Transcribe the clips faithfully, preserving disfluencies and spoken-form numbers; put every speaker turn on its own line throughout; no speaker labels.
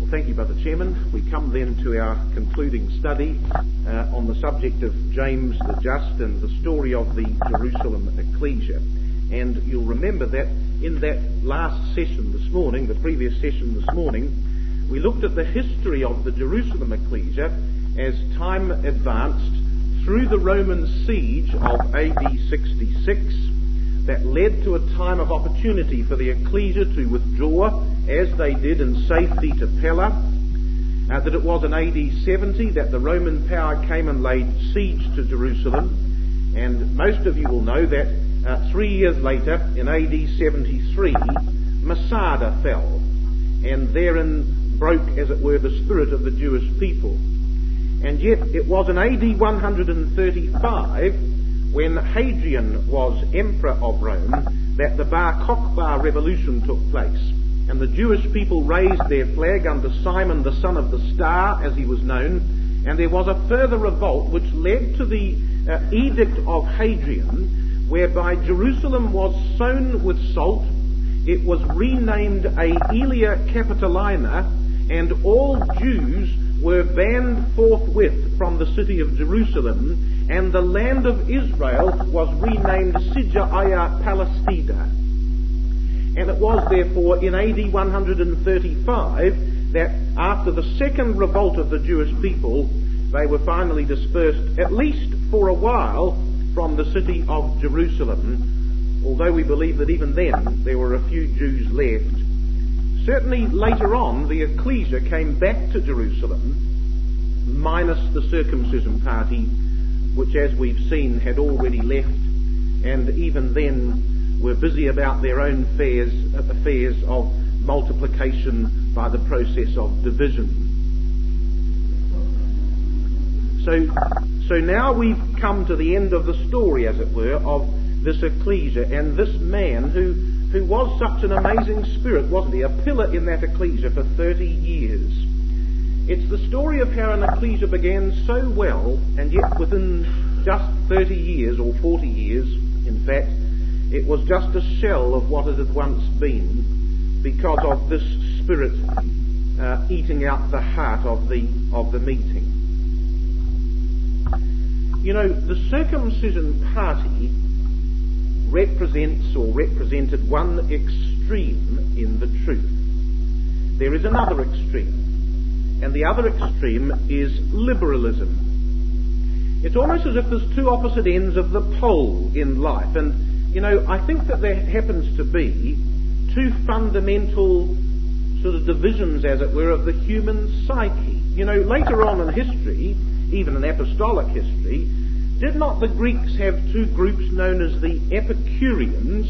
Well, thank you, Brother Chairman. We come then to our concluding study uh, on the subject of James the Just and the story of the Jerusalem ecclesia. And you'll remember that in that last session this morning, the previous session this morning, we looked at the history of the Jerusalem ecclesia as time advanced through the Roman siege of A D sixty-six that led to a time of opportunity for the ecclesia to withdraw, as they did in safety to Pella, uh, that it was in A D seventy that the Roman power came and laid siege to Jerusalem, and most of you will know that uh, three years later, in A D seventy-three, Masada fell, and therein broke, as it were, the spirit of the Jewish people. And yet it was in A D one thirty-five, when Hadrian was emperor of Rome, that the Bar Kokhba revolution took place, and the Jewish people raised their flag under Simon the son of the Star, as he was known, and there was a further revolt which led to the uh, edict of Hadrian, whereby Jerusalem was sown with salt, it was renamed Aelia Capitolina, and all Jews were banned forthwith from the city of Jerusalem, and the land of Israel was renamed Sijaia Palestina. And it was therefore in A D one thirty-five that after the second revolt of the Jewish people, they were finally dispersed, at least for a while, from the city of Jerusalem, although we believe that even then there were a few Jews left. Certainly later on, the ecclesia came back to Jerusalem, minus the circumcision party, which, as we've seen, had already left, and even then were busy about their own affairs, affairs of multiplication by the process of division. So, so now we've come to the end of the story, as it were, of this ecclesia, and this man who, who was such an amazing spirit, wasn't he? A pillar in that ecclesia for thirty years. It's the story of how an ecclesia began so well, and yet within just thirty years, or forty years, in fact, it was just a shell of what it had once been, because of this spirit uh, eating out the heart of the of the meeting. You know, the circumcision party represents or represented one extreme in the truth. There is another extreme, and the other extreme is liberalism. It's almost as if there's two opposite ends of the pole in life, and, you know, I think that there happens to be two fundamental sort of divisions, as it were, of the human psyche. You know, later on in history, even in apostolic history, did not the Greeks have two groups known as the Epicureans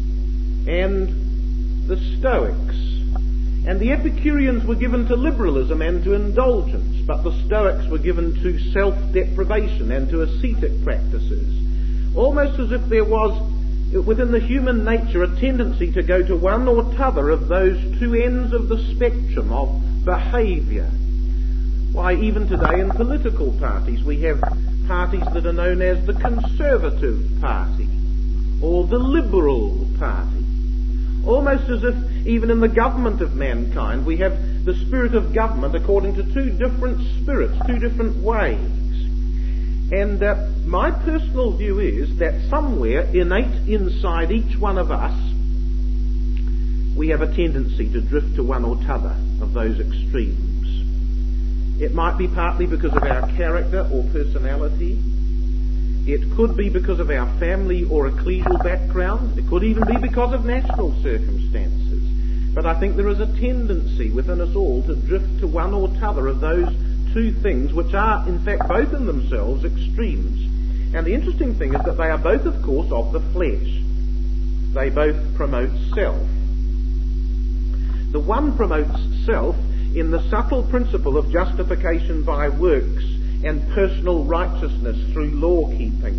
and the Stoics? And the Epicureans were given to liberalism and to indulgence, but the Stoics were given to self-deprivation and to ascetic practices. Almost as if there was, within the human nature, a tendency to go to one or t'other of those two ends of the spectrum of behaviour. Why, even today in political parties, we have parties that are known as the Conservative Party or the Liberal Party. Almost as if even in the government of mankind we have the spirit of government according to two different spirits, two different ways. And uh, my personal view is that somewhere innate inside each one of us we have a tendency to drift to one or t'other of those extremes. It might be partly because of our character or personality. It could be because of our family or ecclesial background. It could even be because of national circumstances. But I think there is a tendency within us all to drift to one or t'other of those two things, which are, in fact, both in themselves extremes. And the interesting thing is that they are both, of course, of the flesh. They both promote self. The one promotes self in the subtle principle of justification by works and personal righteousness through law-keeping.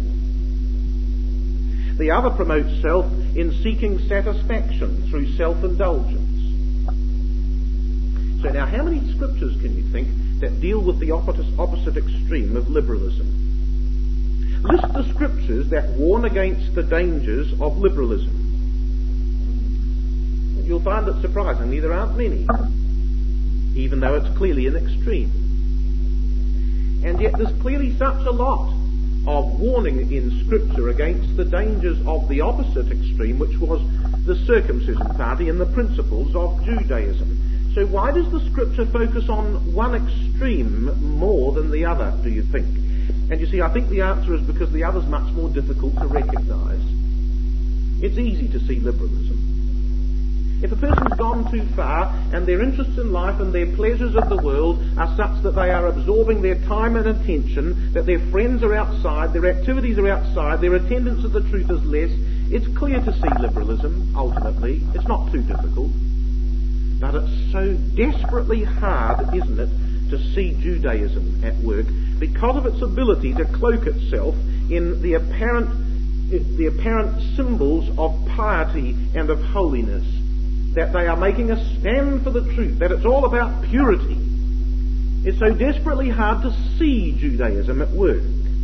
The other promotes self in seeking satisfaction through self-indulgence. So now, how many scriptures can you think that deal with the opposite extreme of liberalism? List the scriptures that warn against the dangers of liberalism. You'll find it surprisingly there aren't many. even though it's clearly an extreme. And yet there's clearly such a lot of warning in Scripture against the dangers of the opposite extreme, which was the circumcision party and the principles of Judaism. So why does the Scripture focus on one extreme more than the other, do you think? And you see, I think the answer is because the other's much more difficult to recognise. It's easy to see liberalism. If a person's gone too far and their interests in life and their pleasures of the world are such that they are absorbing their time and attention, that their friends are outside, their activities are outside, their attendance at the truth is less, it's clear to see liberalism, ultimately. It's not too difficult. But it's so desperately hard, isn't it, to see Judaism at work because of its ability to cloak itself in the apparent, the apparent symbols of piety and of holiness. That they are making a stand for the truth, that it's all about purity. It's so desperately hard to see Judaism at work.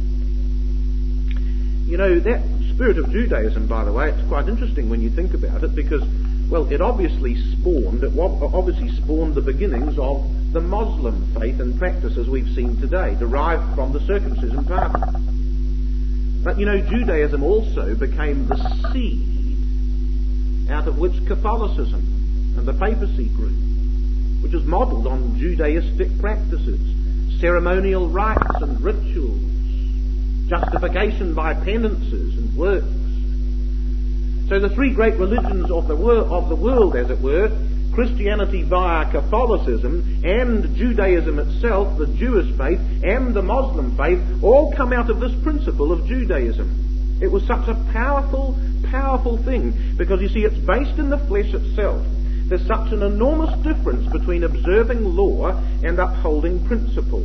You know, that spirit of Judaism, by the way, it's quite interesting when you think about it, because, well, it obviously spawned, it obviously spawned the beginnings of the Muslim faith and practice as we've seen today, derived from the circumcision party. But, you know, Judaism also became the seed out of which Catholicism and the papacy grew, which is modelled on Judaistic practices, ceremonial rites and rituals, justification by penances and works. So the three great religions of the, wor- of the world, as it were, Christianity via Catholicism and Judaism itself, the Jewish faith, and the Muslim faith, all come out of this principle of Judaism. It was such a powerful, powerful thing, because you see, it's based in the flesh itself. There's such an enormous difference between observing law and upholding principle.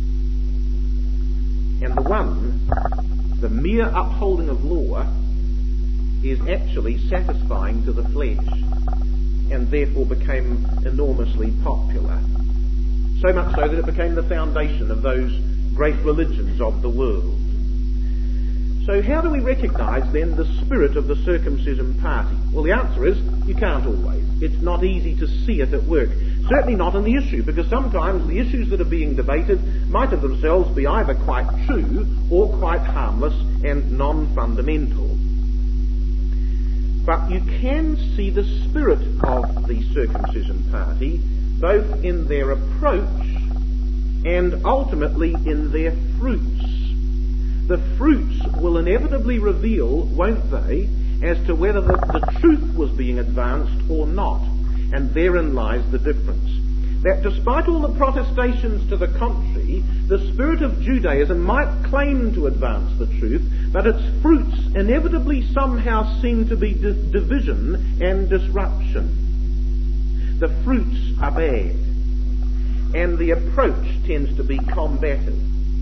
And the one, the mere upholding of law, is actually satisfying to the flesh, and therefore became enormously popular. So much so that it became the foundation of those great religions of the world. So how do we recognise then the spirit of the circumcision party? Well, the answer is you can't always. It's not easy to see it at work. Certainly not in the issue, because sometimes the issues that are being debated might of themselves be either quite true or quite harmless and non-fundamental. But you can see the spirit of the circumcision party both in their approach and ultimately in their fruits. The fruits will inevitably reveal, won't they, as to whether the, the truth was being advanced or not. And therein lies the difference. That despite all the protestations to the contrary, the spirit of Judaism might claim to advance the truth, but its fruits inevitably somehow seem to be di- division and disruption. The fruits are bad, and the approach tends to be combative.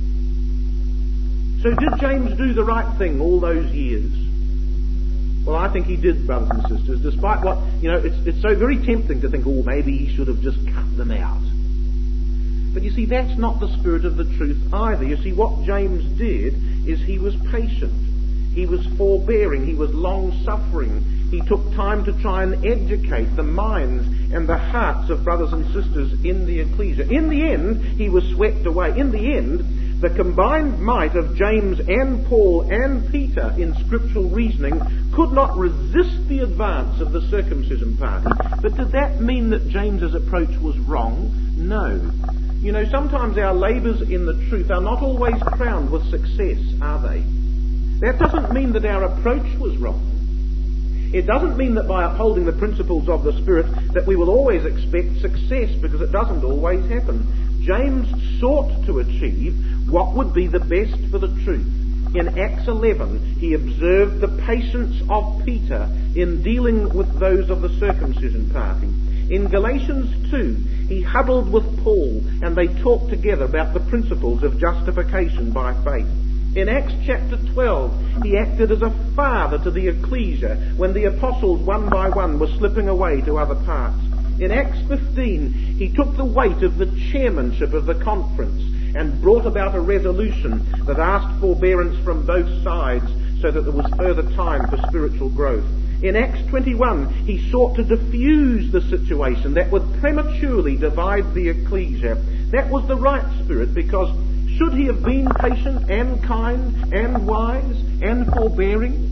So did James do the right thing all those years? Well, I think he did, brothers and sisters, despite what, you know, it's, it's so very tempting to think, oh, maybe he should have just cut them out. But you see, that's not the spirit of the truth either. You see, what James did is he was patient. He was forbearing. He was long-suffering. He took time to try and educate the minds and the hearts of brothers and sisters in the ecclesia. In the end, he was swept away. In the end, the combined might of James and Paul and Peter in scriptural reasoning could not resist the advance of the circumcision party. But did that mean that James's approach was wrong? No. You know, sometimes our labours in the truth are not always crowned with success, are they? That doesn't mean that our approach was wrong. It doesn't mean that by upholding the principles of the Spirit that we will always expect success, because it doesn't always happen. James sought to achieve what would be the best for the truth. In Acts eleven, he observed the patience of Peter in dealing with those of the circumcision party. In Galatians two, he huddled with Paul and they talked together about the principles of justification by faith. In Acts chapter twelve, he acted as a father to the ecclesia when the apostles one by one were slipping away to other parts. In Acts fifteen, he took the weight of the chairmanship of the conference and brought about a resolution that asked forbearance from both sides so that there was further time for spiritual growth. In Acts twenty-one, he sought to diffuse the situation that would prematurely divide the ecclesia. That was the right spirit, because should he have been patient and kind and wise and forbearing?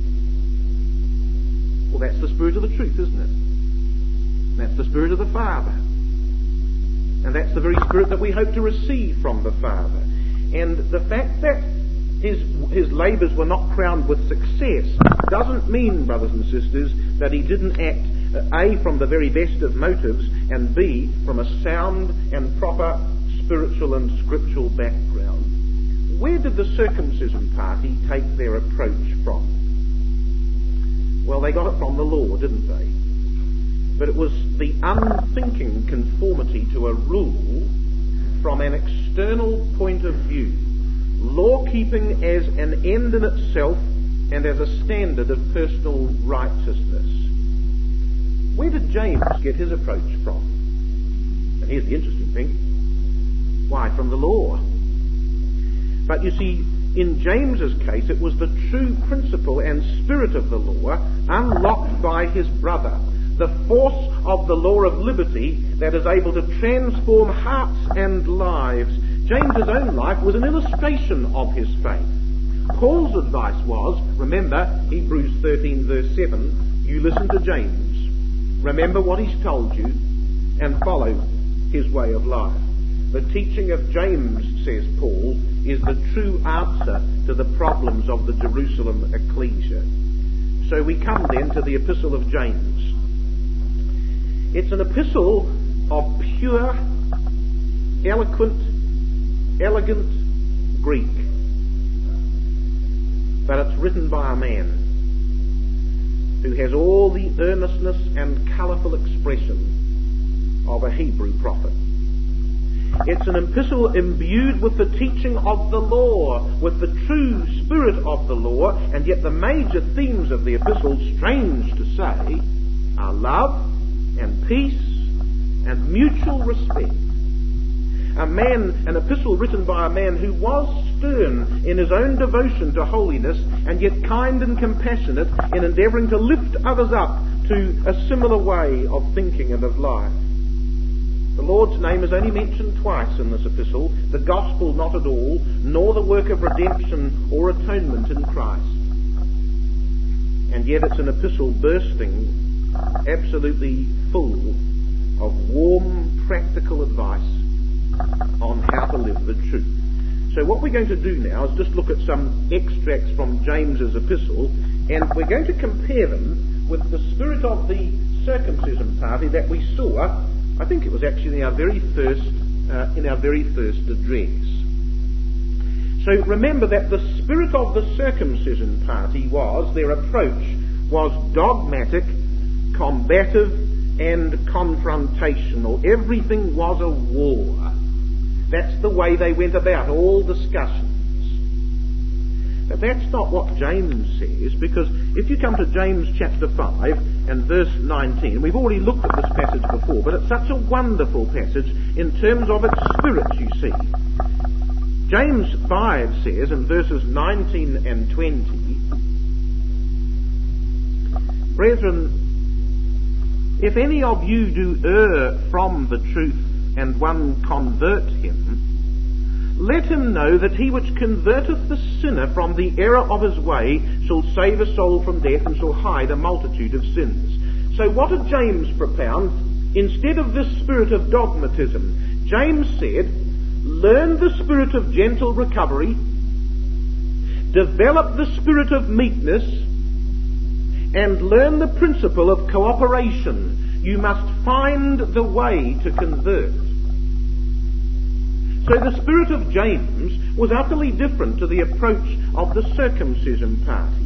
Well, that's the spirit of the truth, isn't it? That's the spirit of the Father. And that's the very spirit that we hope to receive from the Father. And the fact that his, his labours were not crowned with success doesn't mean, brothers and sisters, that he didn't act, uh, A, from the very best of motives, and B, from a sound and proper spiritual and scriptural background. Where did the circumcision party take their approach from? Well, they got it from the law, didn't they? But it was the unthinking conformity to a rule from an external point of view. Law-keeping as an end in itself and as a standard of personal righteousness. Where did James get his approach from? And here's the interesting thing. Why, from the law. But you see, in James's case, it was the true principle and spirit of the law unlocked by his brother. The force of the law of liberty that is able to transform hearts and lives. James's own life was an illustration of his faith. Paul's advice was, remember Hebrews thirteen verse seven, you listen to James, remember what he's told you, and follow his way of life. The teaching of James, says Paul, is the true answer to the problems of the Jerusalem ecclesia. So we come then to the epistle of James. It's an epistle of pure, eloquent, elegant Greek. But it's written by a man who has all the earnestness and colourful expression of a Hebrew prophet. It's an epistle imbued with the teaching of the law, with the true spirit of the law, and yet the major themes of the epistle, strange to say, are love and peace and mutual respect. A man, an epistle written by a man who was stern in his own devotion to holiness, and yet kind and compassionate in endeavouring to lift others up to a similar way of thinking and of life. The Lord's name is only mentioned twice in this epistle, the gospel not at all, nor the work of redemption or atonement in Christ. And yet it's an epistle bursting, absolutely full of warm, practical advice on how to live the truth. So what we're going to do now is just look at some extracts from James's epistle, and we're going to compare them with the spirit of the circumcision party that we saw. I think it was actually in our very first, uh, in our very first address. So remember that the spirit of the circumcision party was, their approach was dogmatic, combative, and confrontational. Everything was a war. That's the way they went about all discussions. But that's not what James says, because if you come to James chapter five and verse nineteen, we've already looked at this passage before, but it's such a wonderful passage in terms of its spirit, you see. James five says in verses nineteen and twenty, Brethren, if any of you do err from the truth and one convert him, let him know that he which converteth the sinner from the error of his way shall save a soul from death and shall hide a multitude of sins. So what did James propound? Instead of this spirit of dogmatism, James said, learn the spirit of gentle recovery, develop the spirit of meekness, and learn the principle of cooperation. You must find the way to convert. So the spirit of James was utterly different to the approach of the circumcision party.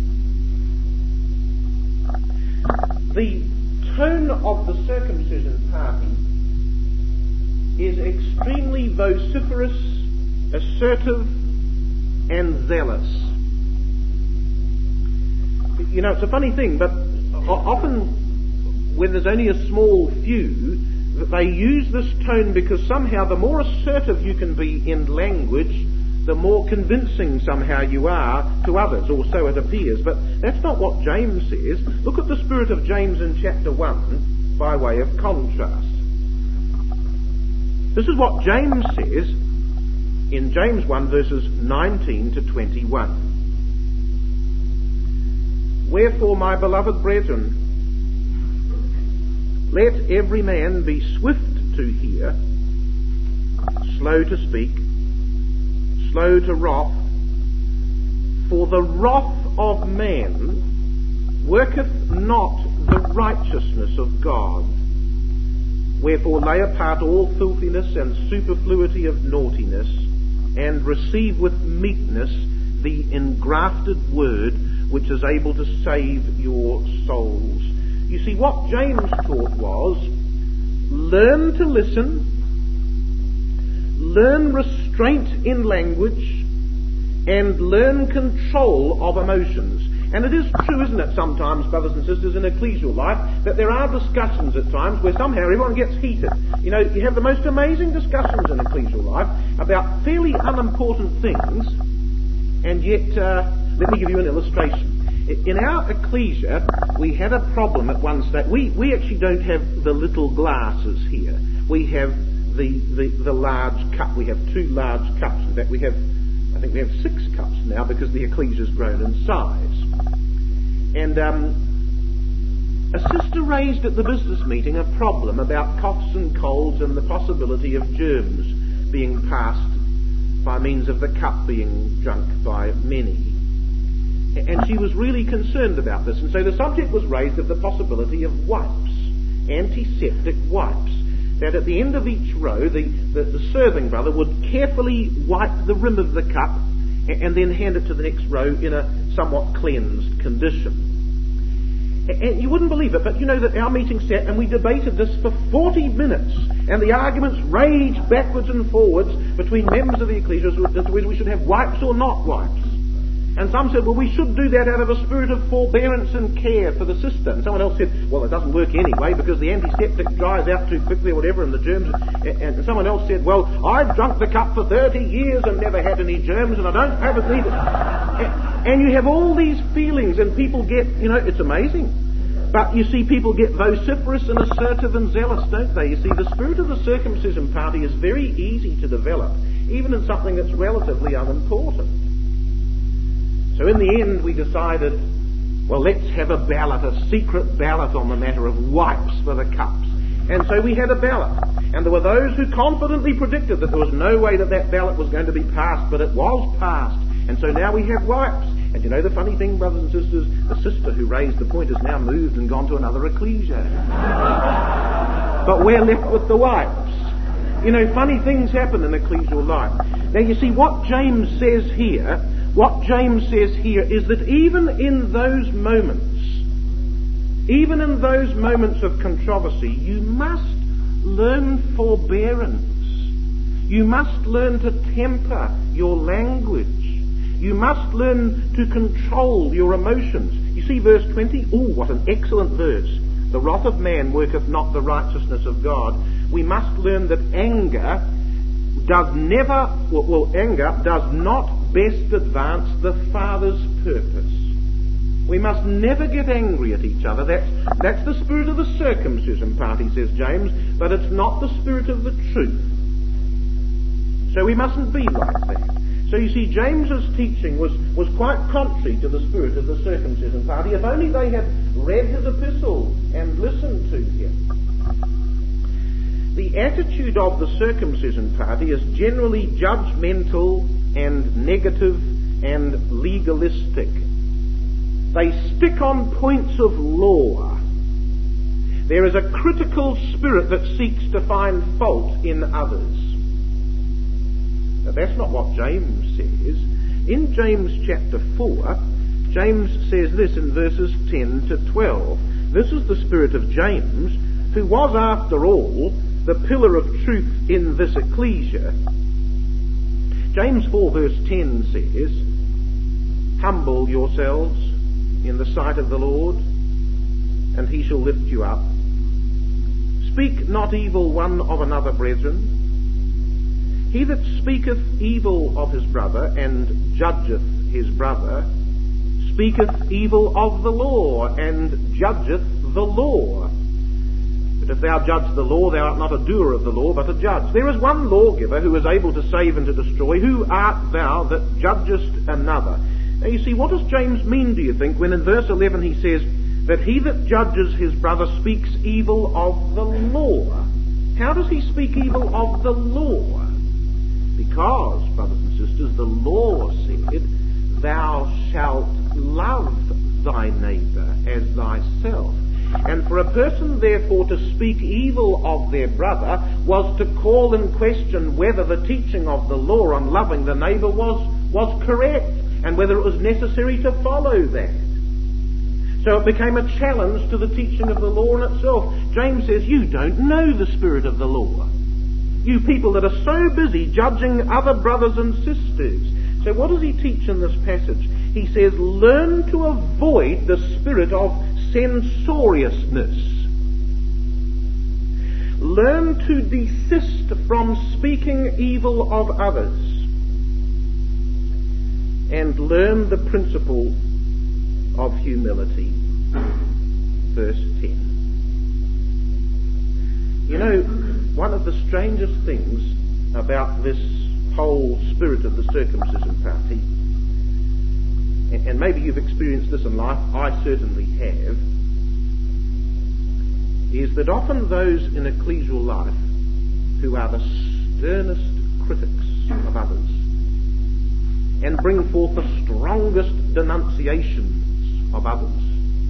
The tone of the circumcision party is extremely vociferous, assertive, and zealous. You know, it's a funny thing, but often when there's only a small few, they use this tone because somehow the more assertive you can be in language, the more convincing somehow you are to others, or so it appears. But that's not what James says. Look at the spirit of James in chapter one by way of contrast. This is what James says in James one, verses nineteen to twenty-one. Wherefore, my beloved brethren, let every man be swift to hear, slow to speak, slow to wrath, for the wrath of man worketh not the righteousness of God. Wherefore lay apart all filthiness and superfluity of naughtiness, and receive with meekness the engrafted word, which is able to save your souls. You see, what James taught was, learn to listen, learn restraint in language, and learn control of emotions. And it is true, isn't it, sometimes, brothers and sisters, in ecclesial life, that there are discussions at times where somehow everyone gets heated. You know, you have the most amazing discussions in ecclesial life about fairly unimportant things, and yet, uh, let me give you an illustration. In our ecclesia, we had a problem at one stage. We, we actually don't have the little glasses here. We have the, the, the large cup. We have two large cups. In fact, we have, I think we have six cups now because the ecclesia's grown in size. And um, a sister raised at the business meeting a problem about coughs and colds and the possibility of germs being passed by means of the cup being drunk by many. And she was really concerned about this. And so the subject was raised of the possibility of wipes, antiseptic wipes, that at the end of each row, the, the, the serving brother would carefully wipe the rim of the cup and, and then hand it to the next row in a somewhat cleansed condition. And you wouldn't believe it, but you know that our meeting sat and we debated this for forty minutes, and the arguments raged backwards and forwards between members of the ecclesia as to whether we should have wipes or not wipes. And some said, well, we should do that out of a spirit of forbearance and care for the sister. And someone else said, well, it doesn't work anyway because the antiseptic dries out too quickly or whatever, and the germs... And someone else said, well, I've drunk the cup for thirty years and never had any germs, and I don't have it neither. And you have all these feelings, and people get, you know, it's amazing. But you see, people get vociferous and assertive and zealous, don't they? You see, the spirit of the circumcision party is very easy to develop, even in something that's relatively unimportant. So in the end we decided, well, let's have a ballot, a secret ballot on the matter of wipes for the cups. And so we had a ballot. And there were those who confidently predicted that there was no way that that ballot was going to be passed, but it was passed. And so now we have wipes. And you know the funny thing, brothers and sisters, the sister who raised the point has now moved and gone to another ecclesia. But we're left with the wipes. You know, funny things happen in ecclesial life. Now you see, what James says here, what James says here is that even in those moments, even in those moments of controversy, you must learn forbearance. You must learn to temper your language. You must learn to control your emotions. You see verse twenty? Oh, what an excellent verse. The wrath of man worketh not the righteousness of God. We must learn that anger does never, well, well anger does not best advance the Father's purpose. We must never get angry at each other. That's, that's the spirit of the circumcision party, says James, but it's not the spirit of the truth. So we mustn't be like that. So you see, James's teaching was, was quite contrary to the spirit of the circumcision party. If only they had read his epistle and listened to him. The attitude of the circumcision party is generally judgmental and negative and legalistic. They stick on points of law. There is a critical spirit that seeks to find fault in others. But that's not what James says. In James chapter four, James says this in verses ten to twelve. This is the spirit of James, who was, after all, the pillar of truth in this ecclesia. James four verse ten says, humble yourselves in the sight of the Lord, and he shall lift you up. Speak not evil one of another, brethren. He that speaketh evil of his brother and judgeth his brother speaketh evil of the law and judgeth the law. But if thou judge the law, thou art not a doer of the law, but a judge. There is one lawgiver who is able to save and to destroy. Who art thou that judgest another? Now you see, what does James mean, do you think, when in verse eleven he says that he that judges his brother speaks evil of the law? How does he speak evil of the law? Because, brothers and sisters, the law said, thou shalt love thy neighbour as thyself. And for a person, therefore, to speak evil of their brother was to call in question whether the teaching of the law on loving the neighbour was, was correct, and whether it was necessary to follow that. So it became a challenge to the teaching of the law in itself. James says, you don't know the spirit of the law. You people that are so busy judging other brothers and sisters. So what does he teach in this passage? He says, learn to avoid the spirit of censoriousness. Learn to desist from speaking evil of others. And learn the principle of humility. Verse ten. You know, one of the strangest things about this whole spirit of the circumcision party, and maybe you've experienced this in life, I certainly have, is that often those in ecclesial life who are the sternest critics of others and bring forth the strongest denunciations of others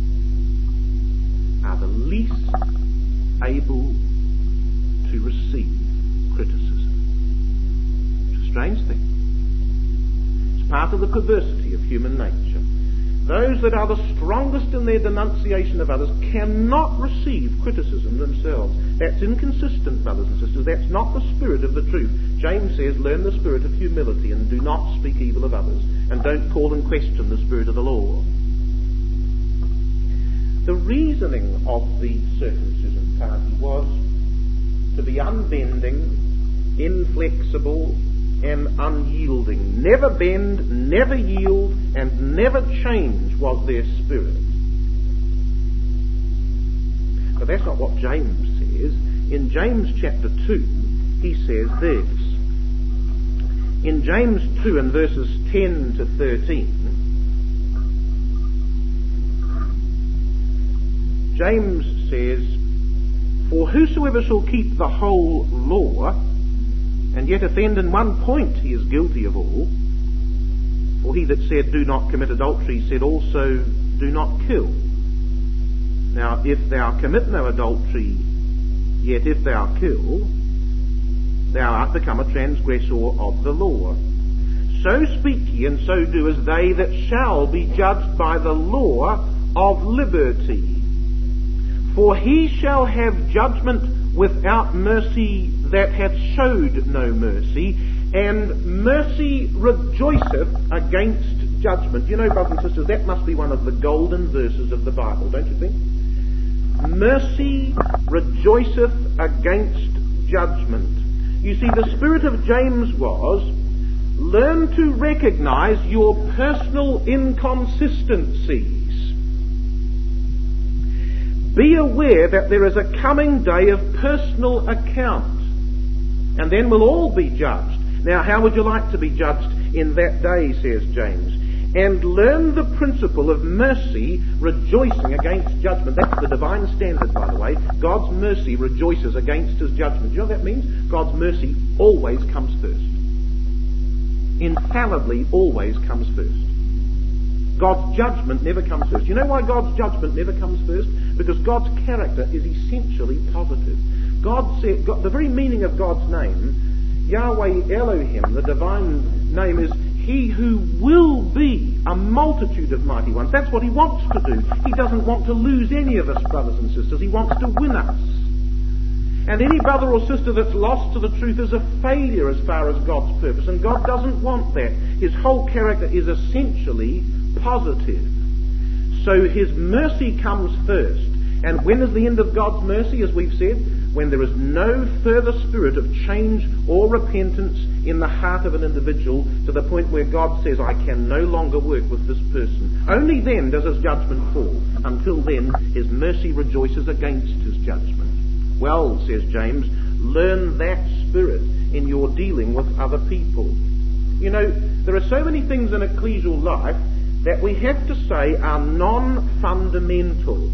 are the least able to receive criticism. It's a strange thing. It's part of the perversity of human nature. Those that are the strongest in their denunciation of others cannot receive criticism themselves. That's inconsistent, brothers and sisters. That's not the spirit of the truth. James says, learn the spirit of humility and do not speak evil of others, and don't call in question the spirit of the law. The reasoning of the circumcision party was to be unbending, inflexible, and unyielding. Never bend, never yield, and never change was their spirit. But that's not what James says. In James chapter two, he says this. In James two and verses ten to thirteen, James says, for whosoever shall keep the whole law, and yet offend in one point, he is guilty of all. For he that said, do not commit adultery, said also, do not kill. Now, if thou commit no adultery, yet if thou kill, thou art become a transgressor of the law. So speak ye, and so do as they that shall be judged by the law of liberty. For he shall have judgment without mercy that hath showed no mercy, and mercy rejoiceth against judgment. You know, brothers and sisters, that must be one of the golden verses of the Bible, don't you think? Mercy rejoiceth against judgment. You see, the spirit of James was, learn to recognize your personal inconsistencies. Be aware that there is a coming day of personal account, and then we'll all be judged. Now, how would you like to be judged in that day, says James? And learn the principle of mercy rejoicing against judgment. That's the divine standard, by the way. God's mercy rejoices against his judgment. Do you know what that means? God's mercy always comes first. Infallibly always comes first. God's judgment never comes first. You know why God's judgment never comes first? Because God's character is essentially positive. God said, God, the very meaning of God's name, Yahweh Elohim, the divine name, is he who will be a multitude of mighty ones. That's what he wants to do. He doesn't want to lose any of us, brothers and sisters. He wants to win us. And any brother or sister that's lost to the truth is a failure as far as God's purpose. And God doesn't want that. His whole character is essentially positive. So his mercy comes first. And when is the end of God's mercy, as we've said? When there is no further spirit of change or repentance in the heart of an individual to the point where God says, I can no longer work with this person. Only then does his judgment fall. Until then, his mercy rejoices against his judgment. well, says James, learn that spirit in your dealing with other people. You know, there are so many things in ecclesial life that we have to say are non-fundamental.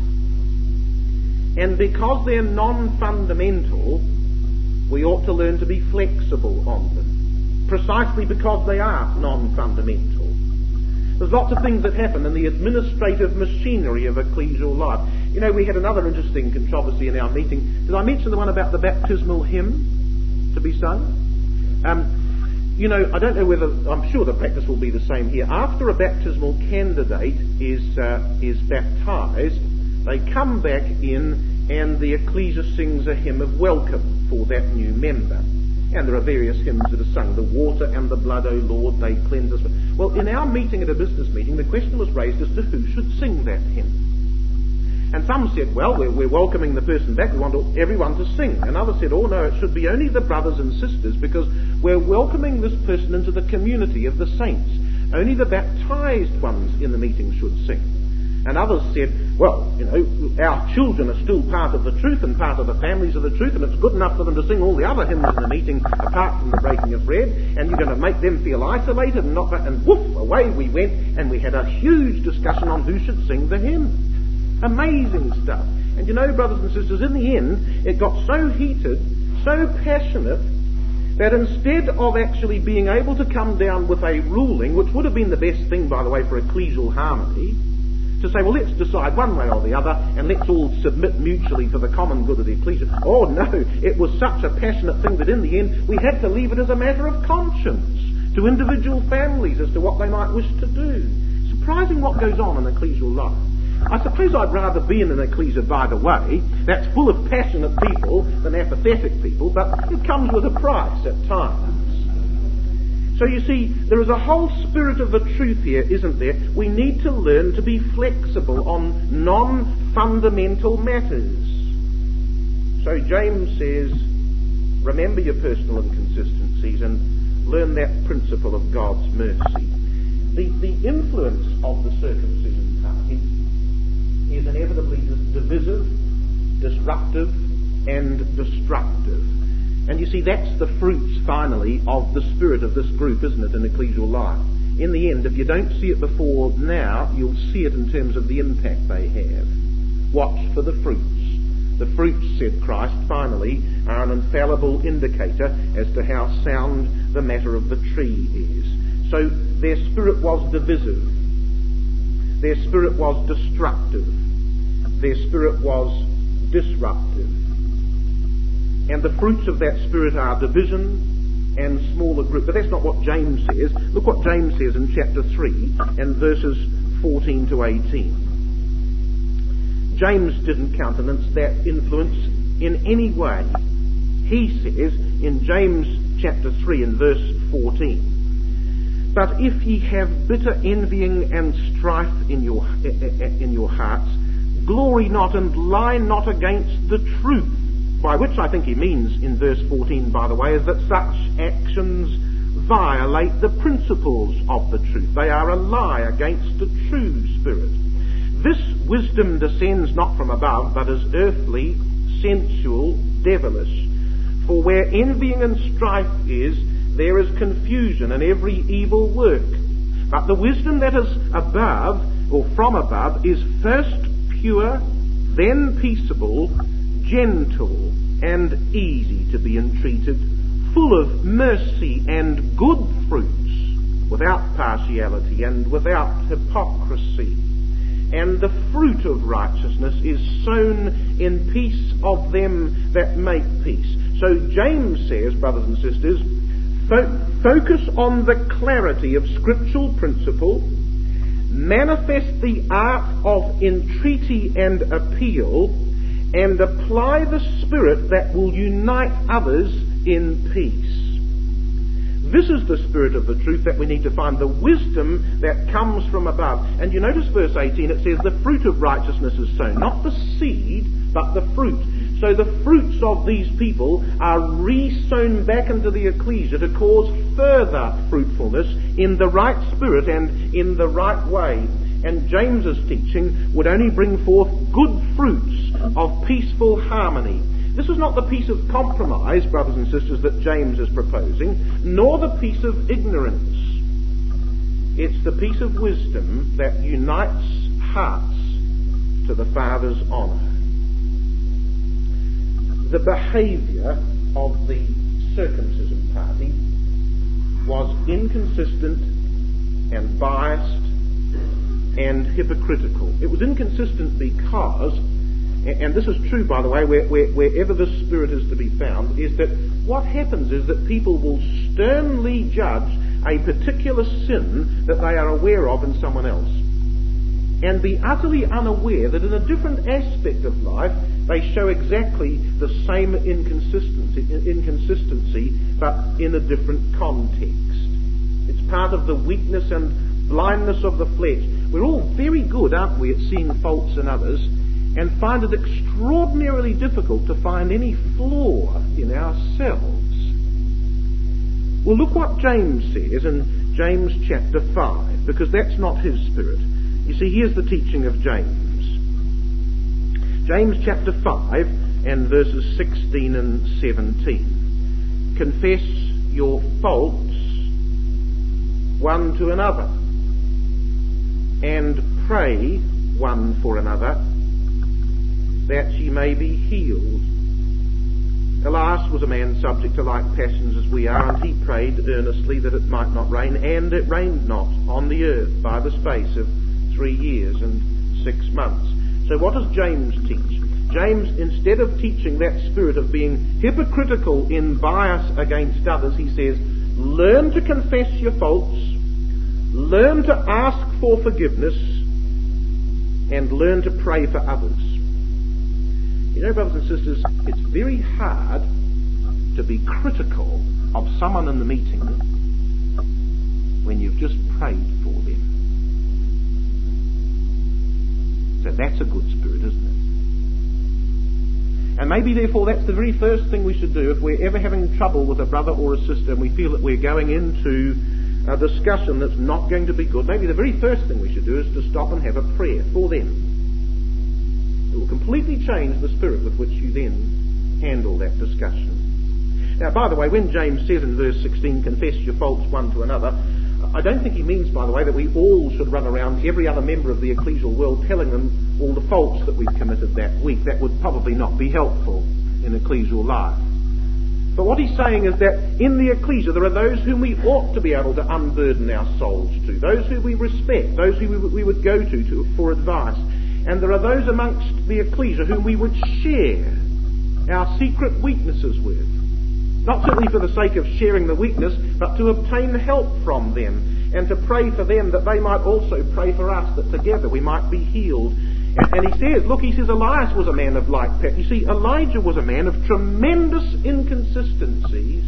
And because they're non-fundamental, we ought to learn to be flexible on them, precisely because they are non-fundamental. There's lots of things that happen in the administrative machinery of ecclesial life. You know, we had another interesting controversy in our meeting. Did I mention the one about the baptismal hymn to be sung? Um, you know, I don't know whether, I'm sure the practice will be the same here. After a baptismal candidate is, uh, is baptised, they come back in and the ecclesia sings a hymn of welcome for that new member. And there are various hymns that are sung. The water and the blood, O Lord, they cleanse us. Well, in our meeting, at a business meeting, the question was raised as to who should sing that hymn. And some said, well, we're, we're welcoming the person back. We want everyone to sing. And others said, oh, no, it should be only the brothers and sisters because we're welcoming this person into the community of the saints. Only the baptized ones in the meeting should sing. And others said, well, you know, our children are still part of the truth and part of the families of the truth, and it's good enough for them to sing all the other hymns in the meeting apart from the breaking of bread, and you're going to make them feel isolated and not... And woof, away we went, and we had a huge discussion on who should sing the hymn. Amazing stuff. And you know, brothers and sisters, in the end, it got so heated, so passionate, that instead of actually being able to come down with a ruling, which would have been the best thing, by the way, for ecclesial harmony, to say, well, let's decide one way or the other, and let's all submit mutually for the common good of the ecclesia. Oh, no, it was such a passionate thing that in the end we had to leave it as a matter of conscience to individual families as to what they might wish to do. Surprising what goes on in ecclesial life. I suppose I'd rather be in an ecclesia, by the way, that's full of passionate people than apathetic people, but it comes with a price at times. So you see, there is a whole spirit of the truth here, isn't there? We need to learn to be flexible on non-fundamental matters. So James says, remember your personal inconsistencies and learn that principle of God's mercy. The, the influence of the circumcision party is inevitably divisive, disruptive, and destructive. And you see, that's the fruits, finally, of the spirit of this group, isn't it, in ecclesial life? In the end, if you don't see it before now, you'll see it in terms of the impact they have. Watch for the fruits. The fruits, said Christ, finally, are an infallible indicator as to how sound the matter of the tree is. So their spirit was divisive. Their spirit was destructive. Their spirit was disruptive. And the fruits of that spirit are division and smaller group. But that's not what James says. Look what James says in chapter three and verses fourteen to eighteen. James didn't countenance that influence in any way. He says in James chapter three and verse fourteen, but if ye have bitter envying and strife in your, in your hearts, glory not and lie not against the truth. By which I think he means in verse fourteen, by the way, is that such actions violate the principles of the truth. They are a lie against the true spirit. This wisdom descends not from above, but is earthly, sensual, devilish. For where envying and strife is, there is confusion and every evil work. But the wisdom that is above, or from above, is first pure, then peaceable, gentle, and easy to be entreated, full of mercy and good fruits, without partiality and without hypocrisy. And the fruit of righteousness is sown in peace of them that make peace. So James says, brothers and sisters, fo- focus on the clarity of scriptural principle, manifest the art of entreaty and appeal, and apply the spirit that will unite others in peace. This is the spirit of the truth that we need to find, the wisdom that comes from above. And you notice verse eighteen, it says the fruit of righteousness is sown. Not the seed, but the fruit. So the fruits of these people are re-sown back into the ecclesia to cause further fruitfulness in the right spirit and in the right way. And James's teaching would only bring forth good fruits of peaceful harmony, This is not the peace of compromise, brothers and sisters, that James is proposing, nor the peace of ignorance. It's the peace of wisdom that unites hearts to the Father's honour. The behaviour of the circumcision party was inconsistent and biased and hypocritical. It was inconsistent because, and this is true, by the way, where, where, wherever this spirit is to be found, is that what happens is that people will sternly judge a particular sin that they are aware of in someone else, and be utterly unaware that in a different aspect of life they show exactly the same inconsistency, inconsistency, but in a different context. It's part of the weakness and blindness of the flesh. We're all very good, aren't we, at seeing faults in others, and find it extraordinarily difficult to find any flaw in ourselves. Well, look what James says in James chapter five, because that's not his spirit. You see, here's the teaching of James. James chapter five and verses sixteen and seventeen. Confess your faults one to another, and pray one for another, that ye may be healed. Elias was a man subject to like passions as we are, and he prayed earnestly that it might not rain, and it rained not on the earth by the space of three years and six months. So what does James teach? James, instead of teaching that spirit of being hypocritical in bias against others, he says, learn to confess your faults, learn to ask for forgiveness, and learn to pray for others. You know, brothers and sisters, it's very hard to be critical of someone in the meeting when you've just prayed for them. So that's a good spirit, isn't it? And maybe, therefore, that's the very first thing we should do if we're ever having trouble with a brother or a sister and we feel that we're going into a discussion that's not going to be good. Maybe the very first thing we should do is to stop and have a prayer for them. It will completely change the spirit with which you then handle that discussion. Now, by the way, when James says in verse sixteen, confess your faults one to another, I don't think he means, by the way, that we all should run around every other member of the ecclesial world telling them all the faults that we've committed that week. That would probably not be helpful in ecclesial life. But what he's saying is that in the ecclesia there are those whom we ought to be able to unburden our souls to, those who we respect, those who we would go to, to for advice. And there are those amongst the ecclesia whom we would share our secret weaknesses with. Not simply for the sake of sharing the weakness, but to obtain help from them and to pray for them that they might also pray for us, that together we might be healed. And, and he says, look, he says Elias was a man of like passion. You see, Elijah was a man of tremendous inconsistencies,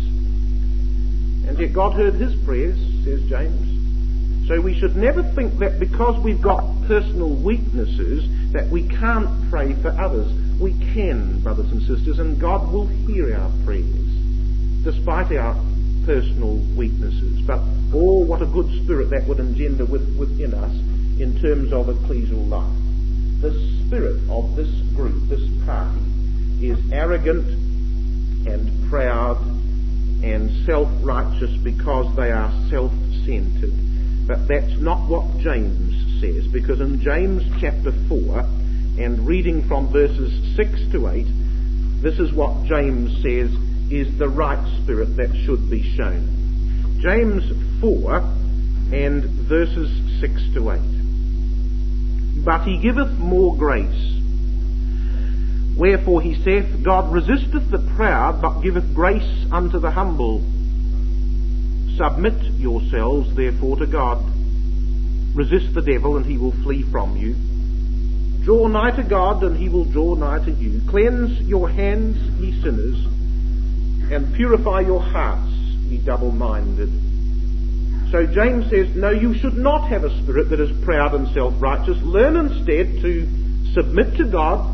and yet God heard his prayers, says James. So we should never think that because we've got personal weaknesses that we can't pray for others. We can, brothers and sisters, and God will hear our prayers, despite our personal weaknesses. But oh, what a good spirit that would engender with, within us in terms of ecclesial life. The spirit of this group, this party, is arrogant and proud and self-righteous because they are self-centered. But that's not what James says, because in James chapter four, and reading from verses six to eight, this is what James says is the right spirit that should be shown. James four and verses six to eight. But he giveth more grace. Wherefore he saith, God resisteth the proud, but giveth grace unto the humble. Submit yourselves, therefore, to God. Resist the devil, and he will flee from you. Draw nigh to God, and he will draw nigh to you. Cleanse your hands, ye sinners, and purify your hearts, ye double-minded. So James says, no, you should not have a spirit that is proud and self-righteous. Learn instead to submit to God,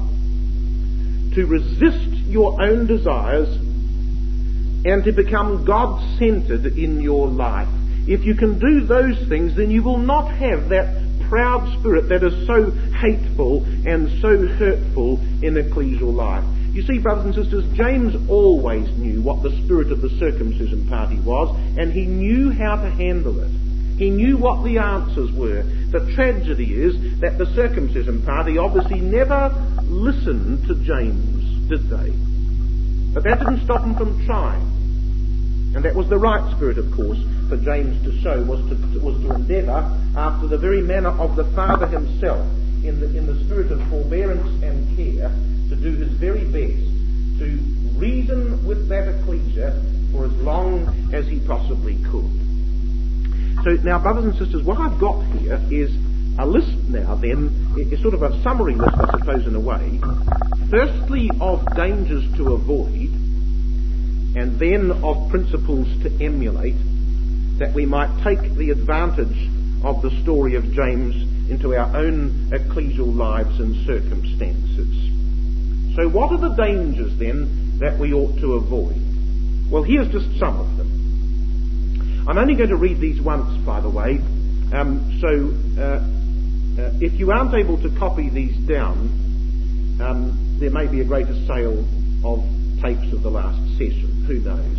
to resist your own desires, and to become God-centered in your life. If you can do those things, then you will not have that proud spirit that is so hateful and so hurtful in ecclesial life. You see, brothers and sisters, James always knew what the spirit of the circumcision party was, and he knew how to handle it. He knew what the answers were. The tragedy is that the circumcision party obviously never listened to James, did they? But that didn't stop them from trying. And that was the right spirit, of course, for James to show, was to, was to endeavour after the very manner of the Father himself, in the, in the spirit of forbearance and care, to do his very best to reason with that ecclesia for as long as he possibly could. So now, brothers and sisters, what I've got here is a list now then, it's sort of a summary list, I suppose, in a way. Firstly, of dangers to avoid, and then of principles to emulate, that we might take the advantage of the story of James into our own ecclesial lives and circumstances. So what are the dangers then that we ought to avoid? Well, here's just some of them. I'm only going to read these once, by the way, um, so uh, uh, if you aren't able to copy these down, um, there may be a greater sale of tapes of the last session. Who knows?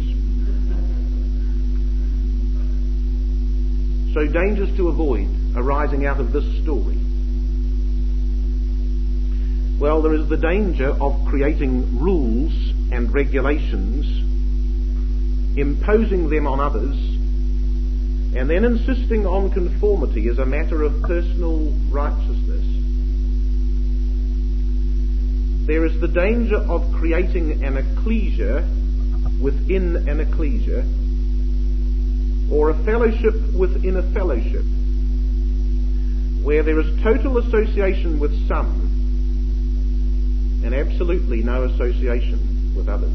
So, dangers to avoid arising out of this story. Well, there is the danger of creating rules and regulations, imposing them on others, and then insisting on conformity as a matter of personal righteousness. There is the danger of creating an ecclesia within an ecclesia, or a fellowship within a fellowship, where there is total association with some and absolutely no association with others.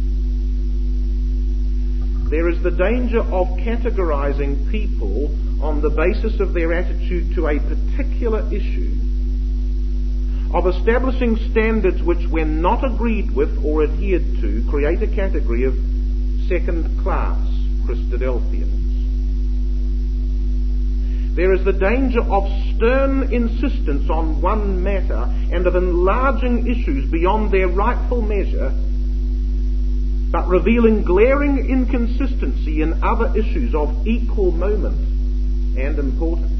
There is the danger of categorizing people on the basis of their attitude to a particular issue, of establishing standards which, when not agreed with or adhered to, create a category of second-class Christadelphians. There is the danger of stern insistence on one matter and of enlarging issues beyond their rightful measure, but revealing glaring inconsistency in other issues of equal moment and importance.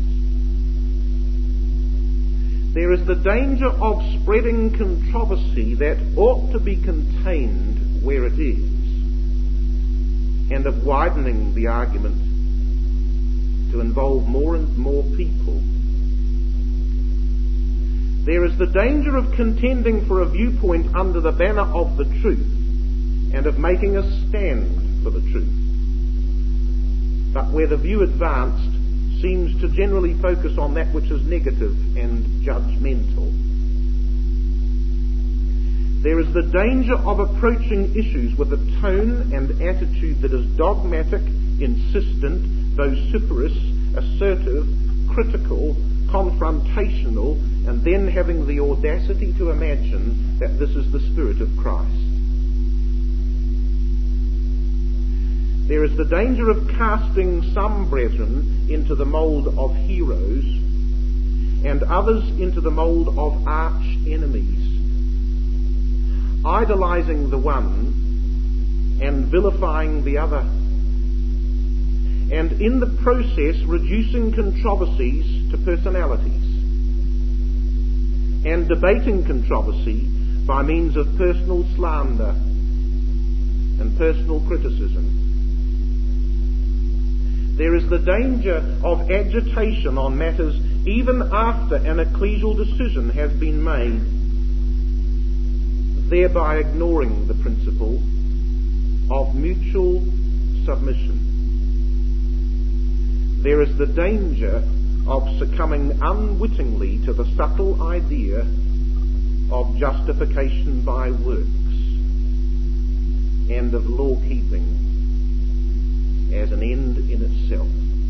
There is the danger of spreading controversy that ought to be contained where it is, and of widening the argument to involve more and more people. There is the danger of contending for a viewpoint under the banner of the truth, and of making a stand for the truth, but where the view advanced seems to generally focus on that which is negative and judgmental. There is the danger of approaching issues with a tone and attitude that is dogmatic, insistent, vociferous, assertive, critical, confrontational, and then having the audacity to imagine that this is the Spirit of Christ. There is the danger of casting some brethren into the mould of heroes and others into the mould of arch enemies, idolizing the one and vilifying the other, and in the process reducing controversies to personalities, and debating controversy by means of personal slander and personal criticism. There is the danger of agitation on matters even after an ecclesial decision has been made, thereby ignoring the principle of mutual submission. There is the danger of succumbing unwittingly to the subtle idea of justification by works and of law-keeping as an end in itself.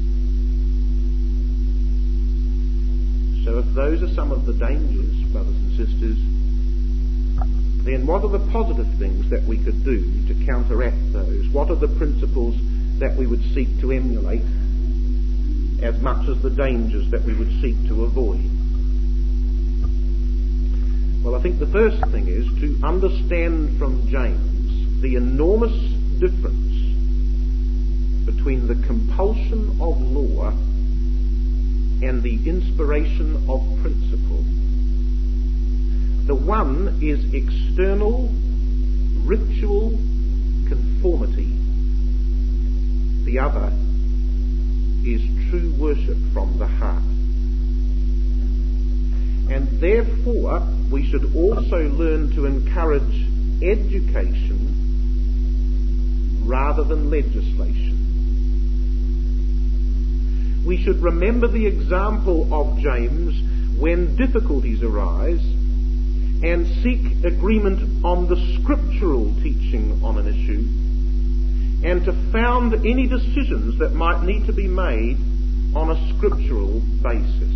So if those are some of the dangers, brothers and sisters, then what are the positive things that we could do to counteract those? What are the principles that we would seek to emulate as much as the dangers that we would seek to avoid? Well, I think the first thing is to understand from James the enormous difference between the compulsion of law and the inspiration of principle. The one is external, ritual conformity. The other is true worship from the heart. And therefore, we should also learn to encourage education rather than legislation. We should remember the example of James when difficulties arise and seek agreement on the scriptural teaching on an issue, and to found any decisions that might need to be made on a scriptural basis.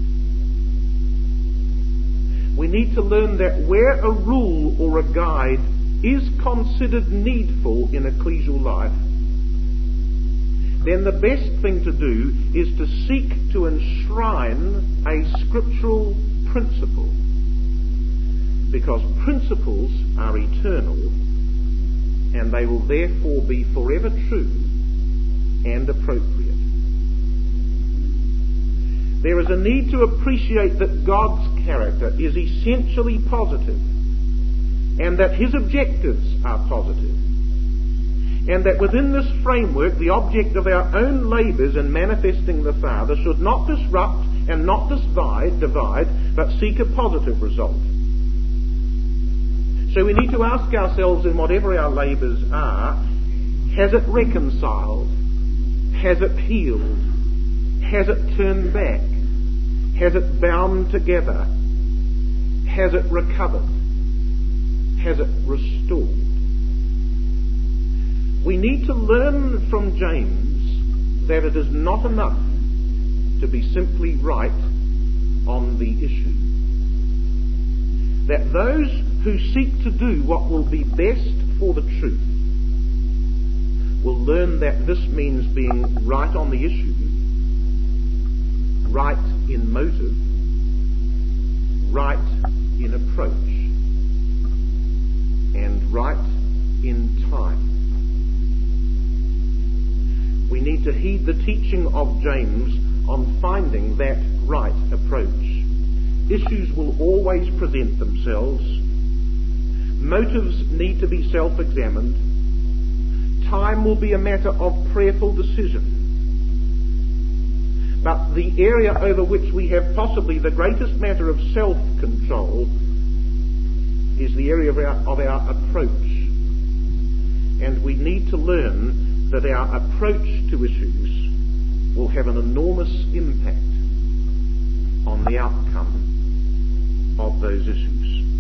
We need to learn that where a rule or a guide is considered needful in ecclesial life, then the best thing to do is to seek to enshrine a scriptural principle, because principles are eternal and they will therefore be forever true and appropriate. There is a need to appreciate that God's character is essentially positive, and that His objectives are positive, and that within this framework the object of our own labours in manifesting the Father should not disrupt and not divide, divide, but seek a positive result. So we need to ask ourselves, in whatever our labours are, has it reconciled? Has it healed? Has it turned back? Has it bound together? Has it recovered? Has it restored? We need to learn from James that it is not enough to be simply right on the issue. That those who seek to do what will be best for the truth will learn that this means being right on the issue, right in motive, right in approach, and right in time. We need to heed the teaching of James on finding that right approach. Issues will always present themselves. Motives need to be self-examined. Time will be a matter of prayerful decision. But the area over which we have possibly the greatest matter of self-control is the area of our, of our approach. And we need to learn that our approach to issues will have an enormous impact on the outcome of those issues.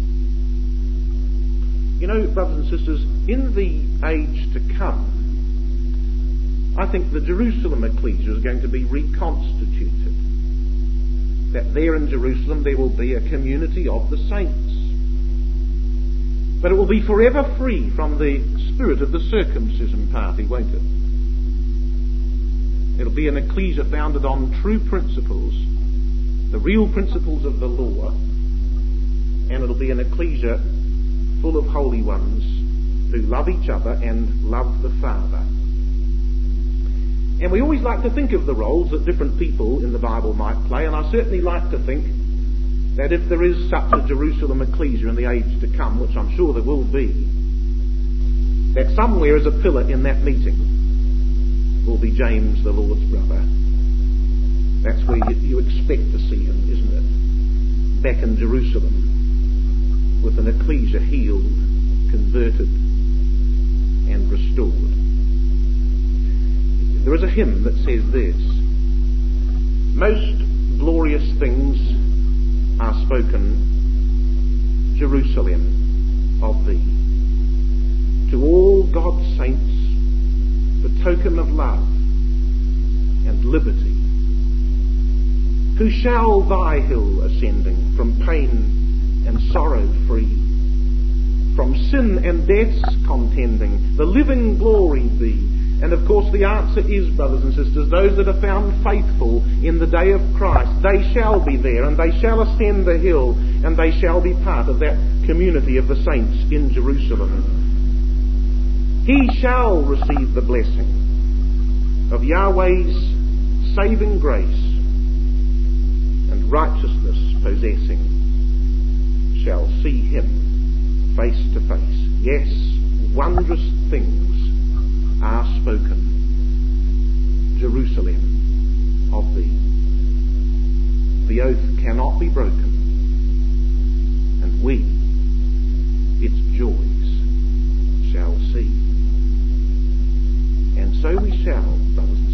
You know, brothers and sisters, in the age to come, I think the Jerusalem ecclesia is going to be reconstituted. That there in Jerusalem there will be a community of the saints. But it will be forever free from the spirit of the circumcision party, won't it? It'll be an ecclesia founded on true principles, the real principles of the law, and it'll be an ecclesia full of holy ones who love each other and love the Father. And we always like to think of the roles that different people in the Bible might play, and I certainly like to think that if there is such a Jerusalem ecclesia in the age to come, which I'm sure there will be, that somewhere as a pillar in that meeting will be James, the Lord's brother. That's where you, you expect to see him, isn't it? Back in Jerusalem, with an ecclesia healed, converted, and restored. There is a hymn that says this: most glorious things are spoken, Jerusalem, of thee. To all God's saints, the token of love and liberty. Who shall thy hill ascending, from pain and sorrow free, from sin and death's contending, the living glory be, And of course the answer is, brothers and sisters, those that are found faithful in the day of Christ, they shall be there, and they shall ascend the hill, and they shall be part of that community of the saints in Jerusalem. He shall receive the blessing of Yahweh's saving grace, and righteousness possessing shall see him face to face. Yes, wondrous things are spoken, Jerusalem, of thee. The oath cannot be broken, and we, its joys, shall see. And so we shall, brothers and